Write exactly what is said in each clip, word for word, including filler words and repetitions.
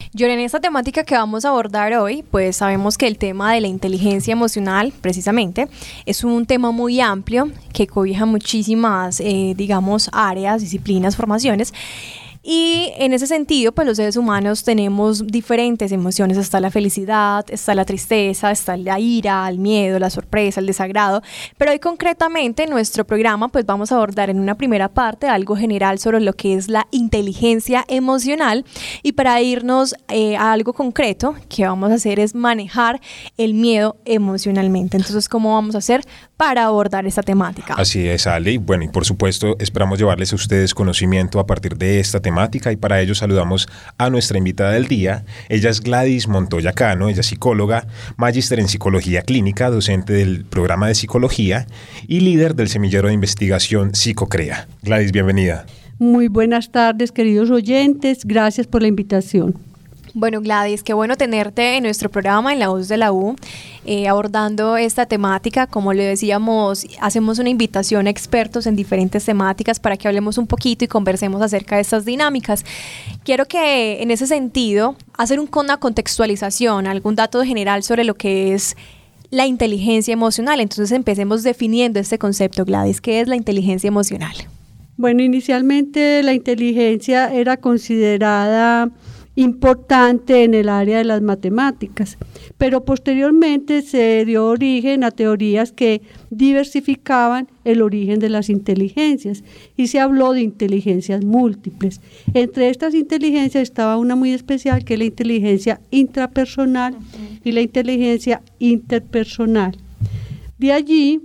John, en esta temática que vamos a abordar hoy, pues sabemos que el tema de la inteligencia emocional, precisamente, es un tema muy amplio que cobija muchísimas, eh, digamos, áreas, disciplinas, formaciones. Y en ese sentido, pues los seres humanos tenemos diferentes emociones. Está la felicidad, está la tristeza, está la ira, el miedo, la sorpresa, el desagrado. Pero hoy concretamente en nuestro programa pues vamos a abordar en una primera parte algo general sobre lo que es la inteligencia emocional. Y para irnos eh, a algo concreto, que vamos a hacer es manejar el miedo emocionalmente. Entonces, ¿cómo vamos a hacer para abordar esta temática? Así es, Ale. Bueno, y por supuesto esperamos llevarles a ustedes conocimiento a partir de esta temática. temática y para ello saludamos a nuestra invitada del día. Ella es Gladys Montoya Cano, ella es psicóloga, magíster en psicología clínica, docente del programa de psicología y líder del semillero de investigación Psicocrea. Gladys, bienvenida. Muy buenas tardes, queridos oyentes, gracias por la invitación. Bueno, Gladys, qué bueno tenerte en nuestro programa en La Voz de la U, eh, abordando esta temática. Como le decíamos, hacemos una invitación a expertos en diferentes temáticas para que hablemos un poquito y conversemos acerca de estas dinámicas. Quiero que, en ese sentido, hacer un, una contextualización, algún dato general sobre lo que es la inteligencia emocional. Entonces, empecemos definiendo este concepto, Gladys. ¿Qué es la inteligencia emocional? Bueno, inicialmente la inteligencia era considerada importante en el área de las matemáticas, pero posteriormente se dio origen a teorías que diversificaban el origen de las inteligencias y se habló de inteligencias múltiples. Entre estas inteligencias estaba una muy especial, que es la inteligencia intrapersonal uh-huh. y la inteligencia interpersonal. De allí,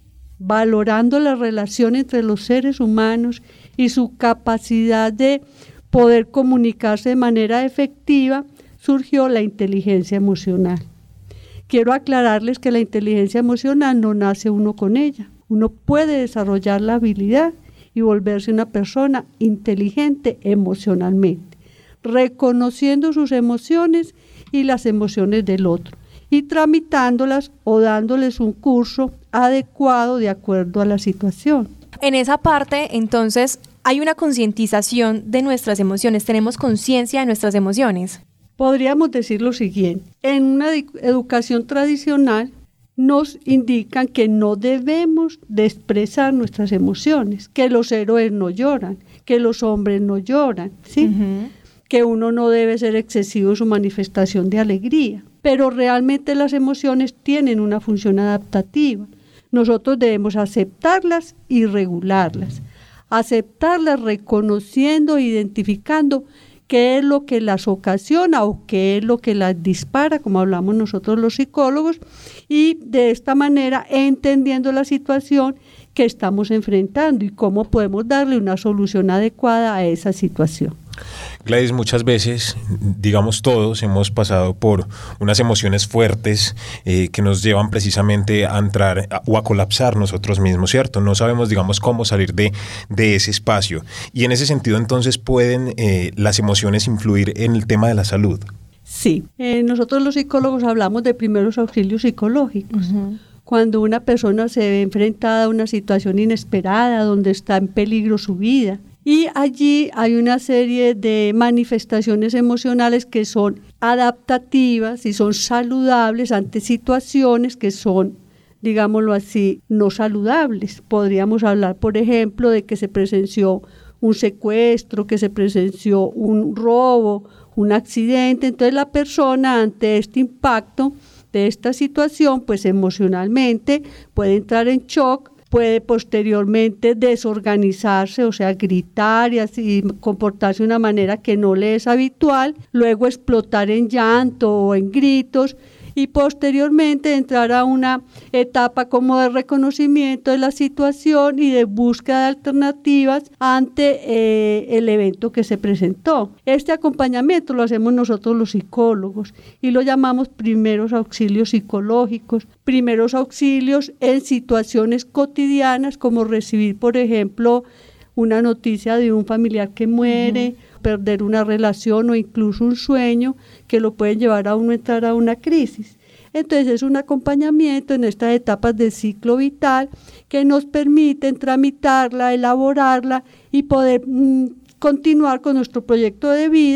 valorando la relación entre los seres humanos y su capacidad de poder comunicarse de manera efectiva, surgió la inteligencia emocional. Quiero aclararles que la inteligencia emocional no nace uno con ella. Uno puede desarrollar la habilidad y volverse una persona inteligente emocionalmente, reconociendo sus emociones y las emociones del otro, y tramitándolas o dándoles un curso adecuado de acuerdo a la situación. En esa parte, entonces, hay una concientización de nuestras emociones, tenemos conciencia de nuestras emociones. Podríamos decir lo siguiente: en una educación tradicional nos indican que no debemos de expresar nuestras emociones, que los héroes no lloran, que los hombres no lloran, ¿sí? Uh-huh. Que uno no debe ser excesivo en su manifestación de alegría, pero realmente las emociones tienen una función adaptativa. Nosotros debemos aceptarlas y regularlas. Aceptarlas reconociendo, identificando qué es lo que las ocasiona o qué es lo que las dispara, como hablamos nosotros los psicólogos, y de esta manera entendiendo la situación que estamos enfrentando y cómo podemos darle una solución adecuada a esa situación. Gladys, muchas veces, digamos todos, hemos pasado por unas emociones fuertes eh, que nos llevan precisamente a entrar a, o a colapsar nosotros mismos, ¿cierto? No sabemos, digamos, cómo salir de, de ese espacio. Y en ese sentido, entonces, ¿pueden eh, las emociones influir en el tema de la salud? Sí, eh, nosotros los psicólogos hablamos de primeros auxilios psicológicos. Uh-huh. Cuando una persona se ve enfrentada a una situación inesperada, donde está en peligro su vida. Y allí hay una serie de manifestaciones emocionales que son adaptativas y son saludables ante situaciones que son, digámoslo así, no saludables. Podríamos hablar, por ejemplo, de que se presenció un secuestro, que se presenció un robo, un accidente. Entonces la persona ante este impacto de esta situación, pues emocionalmente puede entrar en shock, puede posteriormente desorganizarse, o sea, gritar y así comportarse de una manera que no le es habitual, luego explotar en llanto o en gritos y posteriormente entrar a una etapa como de reconocimiento de la situación y de búsqueda de alternativas ante eh, el evento que se presentó. Este acompañamiento lo hacemos nosotros los psicólogos y lo llamamos primeros auxilios psicológicos, primeros auxilios en situaciones cotidianas como recibir, por ejemplo, una noticia de un familiar que muere, uh-huh. perder una relación o incluso un sueño que lo pueden llevar a uno a entrar a una crisis. Entonces es un acompañamiento en estas etapas del ciclo vital que nos permiten tramitarla, elaborarla y poder mmm, continuar con nuestro proyecto de vida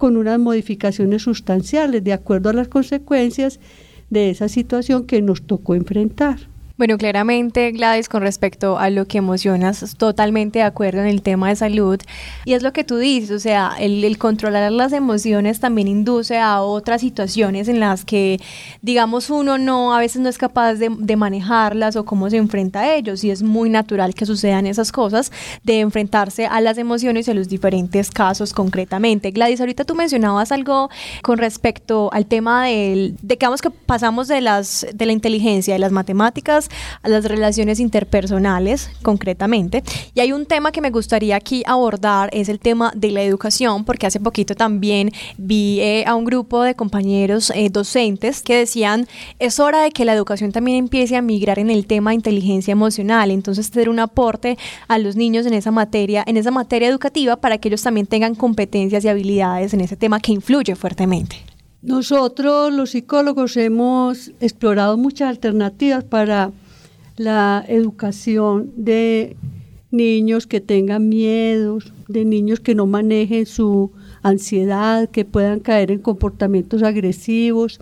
con unas modificaciones sustanciales de acuerdo a las consecuencias de esa situación que nos tocó enfrentar. Bueno, claramente, Gladys, con respecto a lo que emocionas, totalmente de acuerdo en el tema de salud. Y es lo que tú dices, o sea, el, el controlar las emociones también induce a otras situaciones en las que, digamos, uno no, a veces no es capaz de, de manejarlas o cómo se enfrenta a ellos. Y es muy natural que sucedan esas cosas, de enfrentarse a las emociones y a los diferentes casos concretamente. Gladys, ahorita tú mencionabas algo con respecto al tema del, de que, vamos, que pasamos de, las, de la inteligencia, de las matemáticas, a las relaciones interpersonales concretamente, y hay un tema que me gustaría aquí abordar, es el tema de la educación, porque hace poquito también vi eh, a un grupo de compañeros eh, docentes que decían, es hora de que la educación también empiece a migrar en el tema de inteligencia emocional, entonces hacer un aporte a los niños en esa materia, en esa materia educativa, para que ellos también tengan competencias y habilidades en ese tema que influye fuertemente. Nosotros, los psicólogos, hemos explorado muchas alternativas para la educación de niños que tengan miedos, de niños que no manejen su ansiedad, que puedan caer en comportamientos agresivos.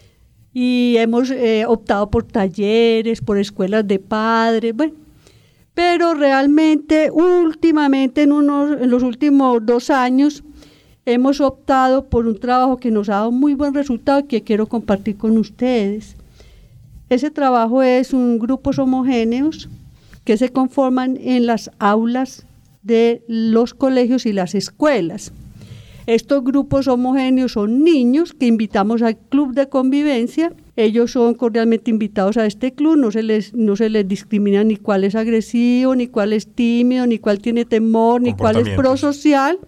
Y hemos eh, optado por talleres, por escuelas de padres, bueno. Pero realmente, últimamente, en, unos, en los últimos dos años, hemos optado por un trabajo que nos ha dado muy buen resultado y que quiero compartir con ustedes. Ese trabajo es un grupos homogéneos que se conforman en las aulas de los colegios y las escuelas. Estos grupos homogéneos son niños que invitamos al club de convivencia. Ellos son cordialmente invitados a este club, no se les, no se les discrimina ni cuál es agresivo, ni cuál es tímido, ni cuál tiene temor, ni cuál es prosocial,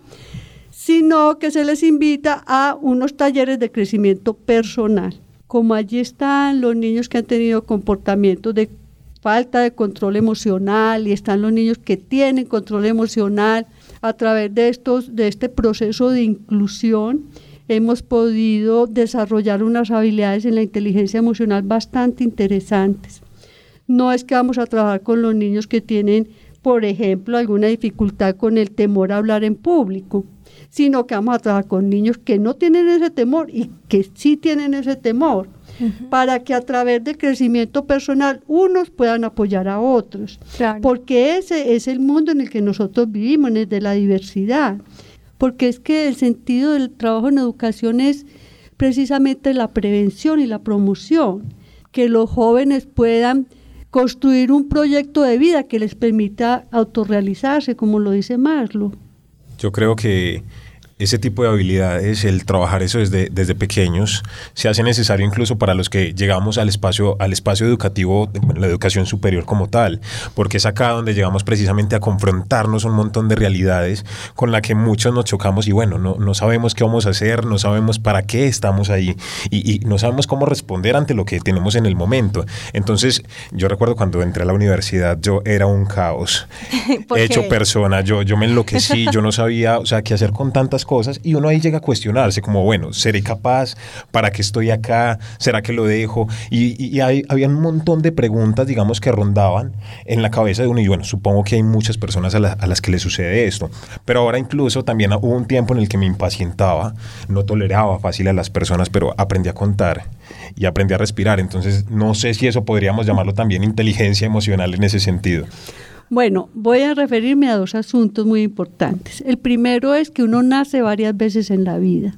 sino que se les invita a unos talleres de crecimiento personal. Como allí están los niños que han tenido comportamientos de falta de control emocional y están los niños que tienen control emocional, a través de, estos, de este proceso de inclusión hemos podido desarrollar unas habilidades en la inteligencia emocional bastante interesantes. No es que vamos a trabajar con los niños que tienen, por ejemplo, alguna dificultad con el temor a hablar en público, sino que vamos a trabajar con niños que no tienen ese temor y que sí tienen ese temor, uh-huh. para que a través del crecimiento personal unos puedan apoyar a otros, claro. Porque ese es el mundo en el que nosotros vivimos, en el de la diversidad, porque es que el sentido del trabajo en educación es precisamente la prevención y la promoción, que los jóvenes puedan construir un proyecto de vida que les permita autorrealizarse, como lo dice Maslow. Yo creo que ese tipo de habilidades, el trabajar eso desde, desde pequeños, se hace necesario incluso para los que llegamos al espacio, al espacio educativo, la educación superior como tal, porque es acá donde llegamos precisamente a confrontarnos un montón de realidades con las que muchos nos chocamos y bueno, no, no sabemos qué vamos a hacer, no sabemos para qué estamos ahí y, y no sabemos cómo responder ante lo que tenemos en el momento. Entonces, yo recuerdo cuando entré a la universidad, yo era un caos hecho persona, yo, yo me enloquecí, yo no sabía, o sea, qué hacer con tantas cosas y uno ahí llega a cuestionarse como, bueno, ¿seré capaz? ¿Para qué estoy acá? ¿Será que lo dejo? Y, y, y hay, había un montón de preguntas, digamos, que rondaban en la cabeza de uno y bueno, supongo que hay muchas personas a, la, a las que les sucede esto, pero ahora incluso también hubo un tiempo en el que me impacientaba, no toleraba fácil a las personas, pero aprendí a contar y aprendí a respirar, entonces no sé si eso podríamos llamarlo también inteligencia emocional en ese sentido. Bueno, voy a referirme a dos asuntos muy importantes. El primero es que uno nace varias veces en la vida,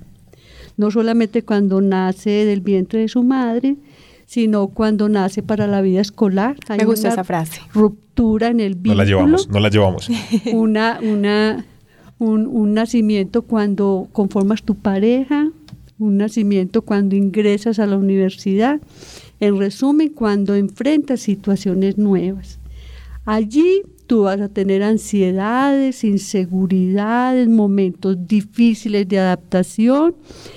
no solamente cuando nace del vientre de su madre, sino cuando nace para la vida escolar. Hay Me gusta esa frase. Ruptura en el vínculo. No la llevamos, no la llevamos. Una, una, un, un nacimiento cuando conformas tu pareja, un nacimiento cuando ingresas a la universidad, en resumen, cuando enfrentas situaciones nuevas. Allí tú vas a tener ansiedades, inseguridades, momentos difíciles de adaptación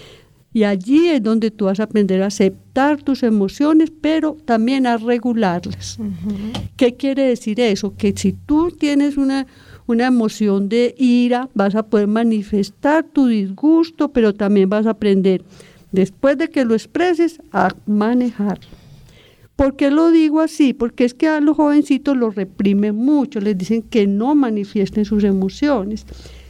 y allí es donde tú vas a aprender a aceptar tus emociones, pero también a regularlas. Uh-huh. ¿Qué quiere decir eso? Que si tú tienes una, una emoción de ira, vas a poder manifestar tu disgusto, pero también vas a aprender, después de que lo expreses, a manejarlo. ¿Por qué lo digo así? Porque es que a los jovencitos los reprimen mucho, les dicen que no manifiesten sus emociones.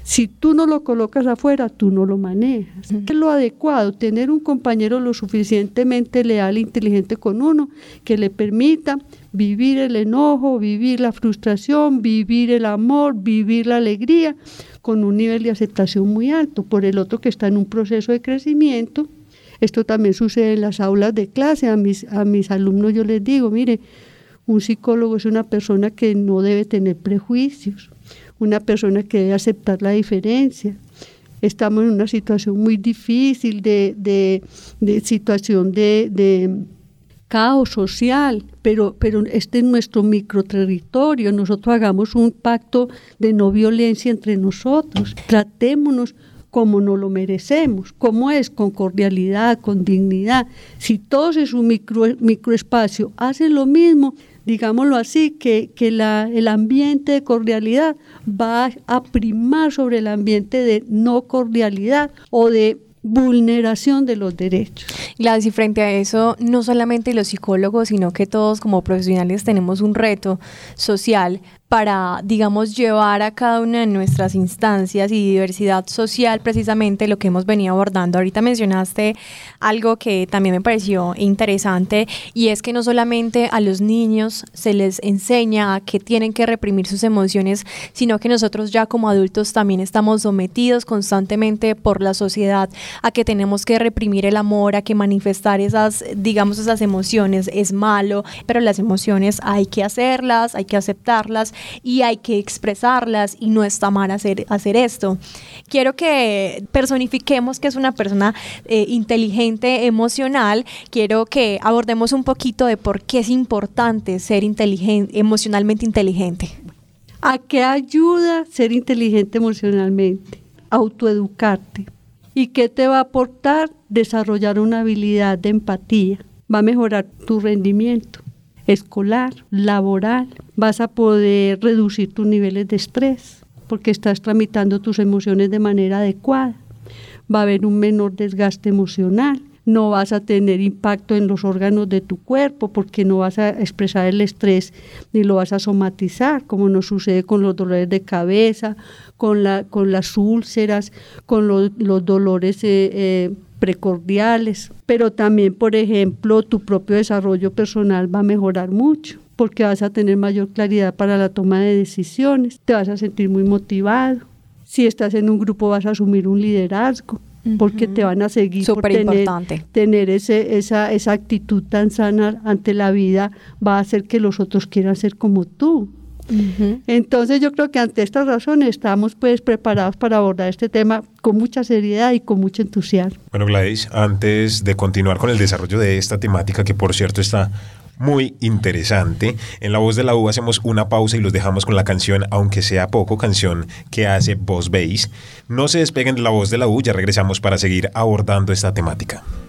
Si tú no lo colocas afuera, tú no lo manejas. Uh-huh. Es lo adecuado, tener un compañero lo suficientemente leal e inteligente con uno, que le permita vivir el enojo, vivir la frustración, vivir el amor, vivir la alegría, con un nivel de aceptación muy alto. Por el otro que está en un proceso de crecimiento. Esto también sucede en las aulas de clase. A mis, a mis alumnos yo les digo, mire, un psicólogo es una persona que no debe tener prejuicios, una persona que debe aceptar la diferencia. Estamos en una situación muy difícil, de, de, de situación de, de caos social, pero, pero este es nuestro microterritorio. Nosotros hagamos un pacto de no violencia entre nosotros, tratémonos como nos lo merecemos, como es, con cordialidad, con dignidad. Si todos en su micro, microespacio hacen lo mismo, digámoslo así, que, que la, el ambiente de cordialidad va a primar sobre el ambiente de no cordialidad o de vulneración de los derechos. Gladys, y frente a eso, no solamente los psicólogos, sino que todos como profesionales tenemos un reto social para, digamos, llevar a cada una de nuestras instancias y diversidad social, precisamente lo que hemos venido abordando. Ahorita mencionaste algo que también me pareció interesante, y es que no solamente a los niños se les enseña que tienen que reprimir sus emociones, sino que nosotros ya como adultos también estamos sometidos constantemente por la sociedad a que tenemos que reprimir el amor, a que manifestar esas, digamos, esas emociones es malo, pero las emociones hay que hacerlas, hay que aceptarlas, y hay que expresarlas, y no está mal hacer, hacer esto. Quiero que personifiquemos que es una persona eh, inteligente, emocional. Quiero que abordemos un poquito de por qué es importante ser inteligente, emocionalmente inteligente. ¿A qué ayuda ser inteligente emocionalmente? Autoeducarte. ¿Y qué te va a aportar? Desarrollar una habilidad de empatía. Va a mejorar tu rendimiento escolar, laboral, vas a poder reducir tus niveles de estrés porque estás tramitando tus emociones de manera adecuada, va a haber un menor desgaste emocional, no vas a tener impacto en los órganos de tu cuerpo porque no vas a expresar el estrés ni lo vas a somatizar, como nos sucede con los dolores de cabeza, con, la, con las úlceras, con los, los dolores eh, eh, precordiales, pero también, por ejemplo, tu propio desarrollo personal va a mejorar mucho porque vas a tener mayor claridad para la toma de decisiones, te vas a sentir muy motivado. Si estás en un grupo vas a asumir un liderazgo, uh-huh, porque te van a seguir. Súper por tener, importante. tener ese, esa, esa actitud tan sana ante la vida va a hacer que los otros quieran ser como tú. Uh-huh. Entonces yo creo que ante estas razones estamos pues preparados para abordar este tema con mucha seriedad y con mucho entusiasmo. Bueno, Gladys, antes de continuar con el desarrollo de esta temática, que por cierto está muy interesante, en La Voz de la U hacemos una pausa y los dejamos con la canción Aunque sea poco, canción que hace Boss Bass. No se despeguen de La Voz de la U, ya regresamos para seguir abordando esta temática.